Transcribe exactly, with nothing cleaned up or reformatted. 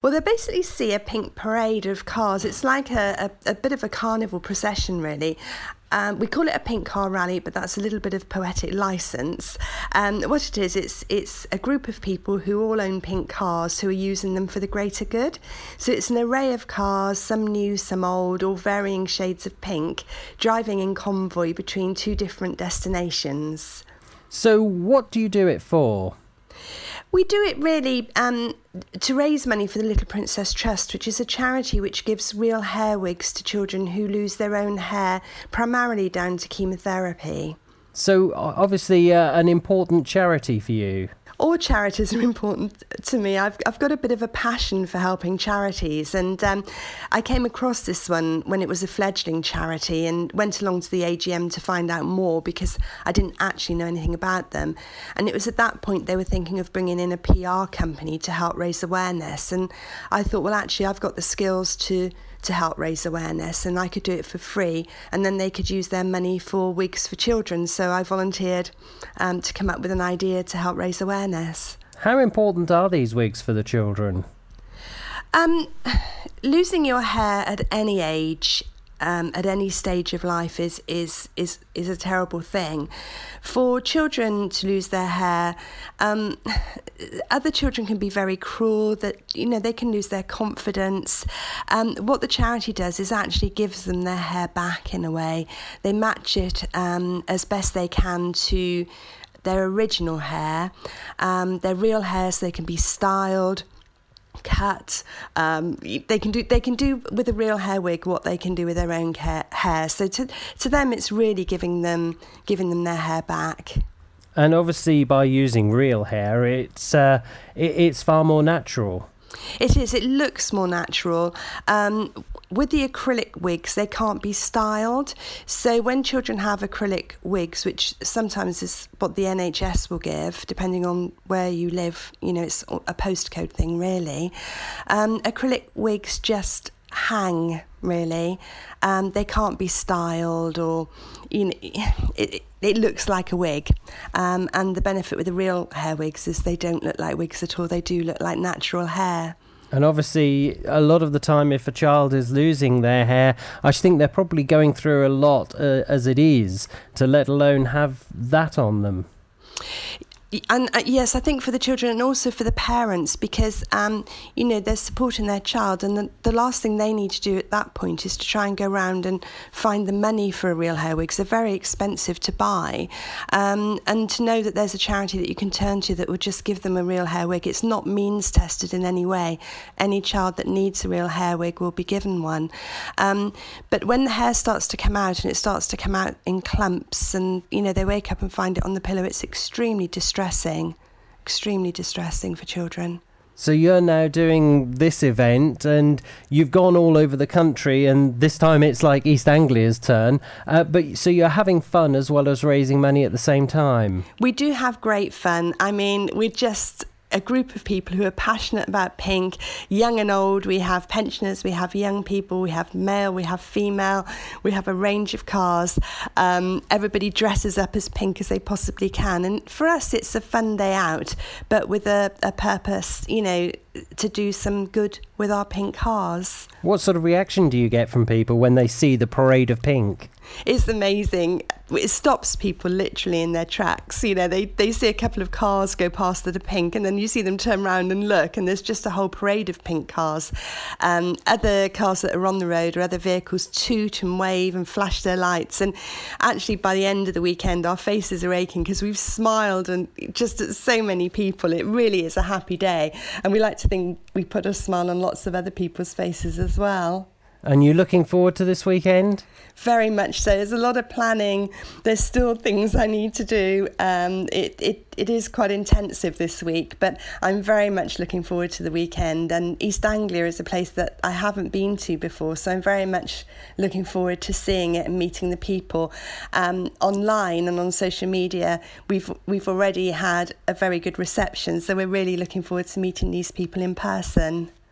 Well, they basically see a pink parade of cars. It's like a, a, a bit of a carnival procession, really. Um, we call it a pink car rally, but that's a little bit of poetic license. Um, what it is, it's it's a group of people who all own pink cars who are using them for the greater good. So it's an array of cars, some new, some old, all varying shades of pink, driving in convoy between two different destinations. So what do you do it for? We do it really um, to raise money for the Little Princess Trust, which is a charity which gives real hair wigs to children who lose their own hair, primarily down to chemotherapy. So obviously uh, an important charity for you. All charities are important to me. I've I've got a bit of a passion for helping charities, and um, I came across this one when it was a fledgling charity and went along to the A G M to find out more because I didn't actually know anything about them. And it was at that point they were thinking of bringing in a P R company to help raise awareness. And I thought, well, actually, I've got the skills to to help raise awareness, and I could do it for free, and then they could use their money for wigs for children. So I volunteered um, to come up with an idea to help raise awareness. How important are these wigs for the children? Um, losing your hair at any age, um, at any stage of life is, is is is a terrible thing. For children to lose their hair, um, other children can be very cruel, that, you know, they can lose their confidence. Um, what the charity does is actually gives them their hair back in a way. They match it um, as best they can to their original hair, um, their real hair, so they can be styled, cut. Um, they can do they can do with a real hair wig what they can do with their own hair. So to to them, it's really giving them giving them their hair back. And obviously, by using real hair, it's uh, it, it's far more natural. It is. It looks more natural. Um, with the acrylic wigs, they can't be styled. So when children have acrylic wigs, which sometimes is what the N H S will give, depending on where you live, you know, it's a postcode thing, really. Um, acrylic wigs just hang, really. Um, they can't be styled, or, you know, it, it looks like a wig. Um, and the benefit with the real hair wigs is they don't look like wigs at all. They do look like natural hair. And obviously, a lot of the time, if a child is losing their hair, I think they're probably going through a lot uh, as it is, to let alone have that on them. And uh, yes, I think for the children and also for the parents, because, um, you know, they're supporting their child, and the, the last thing they need to do at that point is to try and go around and find the money for a real hair wig, because they're very expensive to buy. Um, and to know that there's a charity that you can turn to that will just give them a real hair wig. It's not means tested in any way. Any child that needs a real hair wig will be given one. Um, but when the hair starts to come out, and it starts to come out in clumps, and, you know, they wake up and find it on the pillow, it's extremely distressing. Distressing, extremely distressing for children. So you're now doing this event, and you've gone all over the country, and this time it's like East Anglia's turn. Uh, but so you're having fun as well as raising money at the same time. We do have great fun. I mean, we're just a group of people who are passionate about pink, young and old. We have pensioners, we have young people, we have male, we have female, we have a range of cars. Um, everybody dresses up as pink as they possibly can. And for us, it's a fun day out, but with a, a purpose, you know, to do some good with our pink cars. What sort of reaction do you get from people when they see the parade of pink? It's amazing. It stops people literally in their tracks. You know, they, they see a couple of cars go past that are pink, and then you see them turn around and look, and there's just a whole parade of pink cars. Um, other cars that are on the road, or other vehicles, toot and wave and flash their lights. And actually, by the end of the weekend, our faces are aching because we've smiled and just at so many people. It really is a happy day. And we like to think we put a smile on lots of other people's faces as well. And you're looking forward to this weekend? Very much so. There's a lot of planning. There's still things I need to do. Um, it, it, it is quite intensive this week, but I'm very much looking forward to the weekend. And East Anglia is a place that I haven't been to before, so I'm very much looking forward to seeing it and meeting the people. Um, online and on social media, we've we've already had a very good reception, so we're really looking forward to meeting these people in person.